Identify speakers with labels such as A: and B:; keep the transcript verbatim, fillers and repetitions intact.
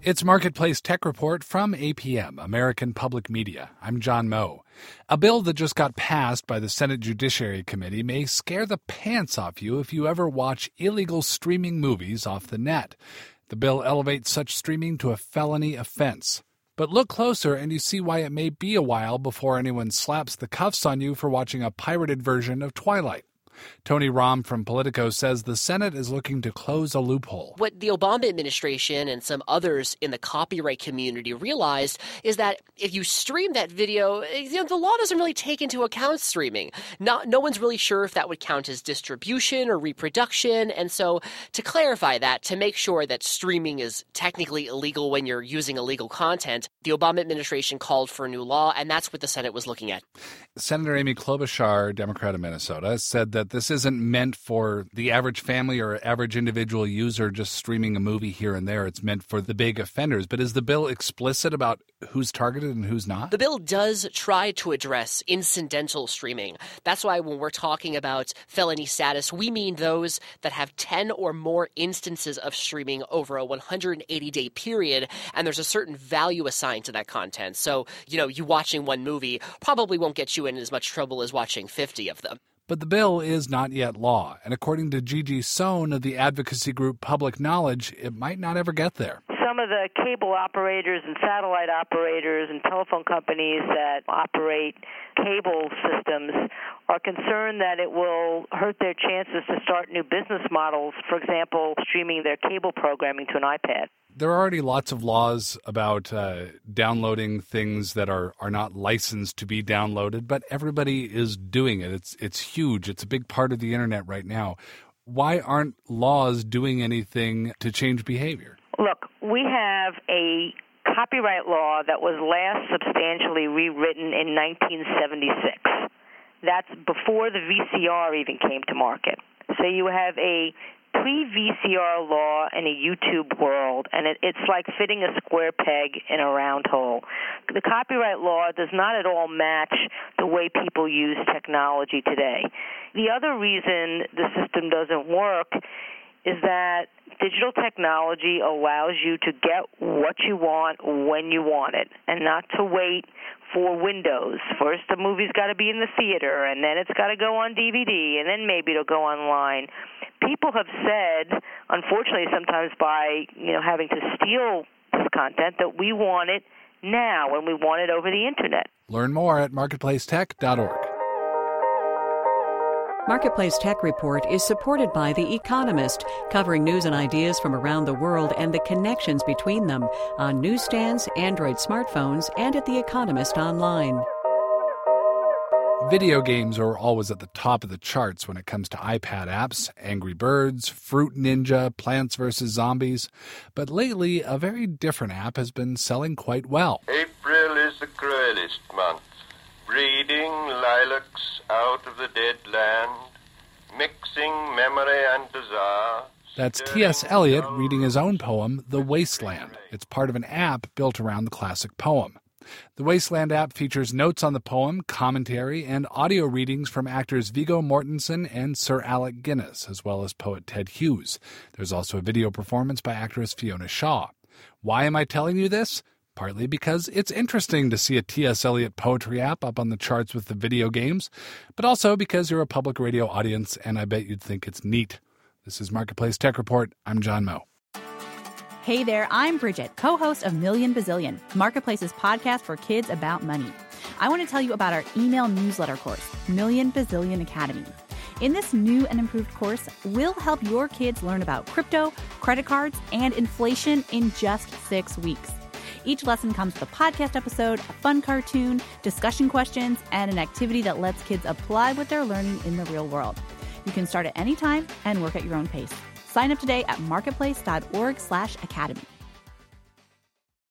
A: It's Marketplace Tech Report from A P M, American Public Media. I'm John Moe. A bill that just got passed by the Senate Judiciary Committee may scare the pants off you if you ever watch illegal streaming movies off the net. The bill elevates such streaming to a felony offense. But look closer and you see why it may be a while before anyone slaps the cuffs on you for watching a pirated version of Twilight. Tony Romm from Politico says the Senate is looking to close a loophole.
B: What the Obama administration and some others in the copyright community realized is that if you stream that video, you know, the law doesn't really take into account streaming. Not, no one's really sure if that would count as distribution or reproduction. And so to clarify that, to make sure that streaming is technically illegal when you're using illegal content, the Obama administration called for a new law, and that's what the Senate was looking at.
A: Senator Amy Klobuchar, Democrat of Minnesota, said that this isn't meant for the average family or average individual user just streaming a movie here and there. It's meant for the big offenders. But is the bill explicit about who's targeted and who's not?
B: The bill does try to address incidental streaming. That's why when we're talking about felony status, we mean those that have ten or more instances of streaming over a one hundred eighty day period, and there's a certain value assigned to that content. So, you know, you watching one movie probably won't get you in as much trouble as watching fifty of them.
A: But the bill is not yet law, and according to Gigi Sohn of the advocacy group Public Knowledge, it might not ever get there.
C: Some of the cable operators and satellite operators and telephone companies that operate cable systems are concerned that it will hurt their chances to start new business models, for example, streaming their cable programming to an iPad.
A: There are already lots of laws about uh, downloading things that are, are not licensed to be downloaded, but everybody is doing it. It's it's huge. It's a big part of the internet right now. Why aren't laws doing anything to change behavior?
C: Look, we have a copyright law that was last substantially rewritten in nineteen seventy-six. That's before the V C R even came to market. So you have a pre-V C R law in a YouTube world, and it, it's like fitting a square peg in a round hole. The copyright law does not at all match the way people use technology today. The other reason the system doesn't work is that digital technology allows you to get what you want when you want it and not to wait for windows. First, the movie's got to be in the theater, and then it's got to go on D V D, and then maybe it'll go online. People have said, unfortunately, sometimes by you know having to steal this content, that we want it now and we want it over the internet.
A: Learn more at marketplace tech dot org.
D: Marketplace Tech Report is supported by The Economist, covering news and ideas from around the world and the connections between them on newsstands, Android smartphones, and at The Economist online.
A: Video games are always at the top of the charts when it comes to iPad apps, Angry Birds, Fruit Ninja, Plants versus. Zombies. But lately, a very different app has been selling quite well.
E: April is the cruelest month, breeding lilacs out of the dead land, mixing memory and desire.
A: That's T S. Eliot reading his own poem, The Wasteland. It's part of an app built around the classic poem. The Wasteland app features notes on the poem, commentary, and audio readings from actors Viggo Mortensen and Sir Alec Guinness, as well as poet Ted Hughes. There's also a video performance by actress Fiona Shaw. Why am I telling you this? Partly because it's interesting to see a T S. Eliot poetry app up on the charts with the video games, but also because you're a public radio audience, and I bet you'd think it's neat. This is Marketplace Tech Report. I'm John Moe.
F: Hey there, I'm Bridget, co-host of Million Bazillion, Marketplace's podcast for kids about money. I want to tell you about our email newsletter course, Million Bazillion Academy. In this new and improved course, we'll help your kids learn about crypto, credit cards, and inflation in just six weeks. Each lesson comes with a podcast episode, a fun cartoon, discussion questions, and an activity that lets kids apply what they're learning in the real world. You can start at any time and work at your own pace. Sign up today at marketplace dot org slash academy.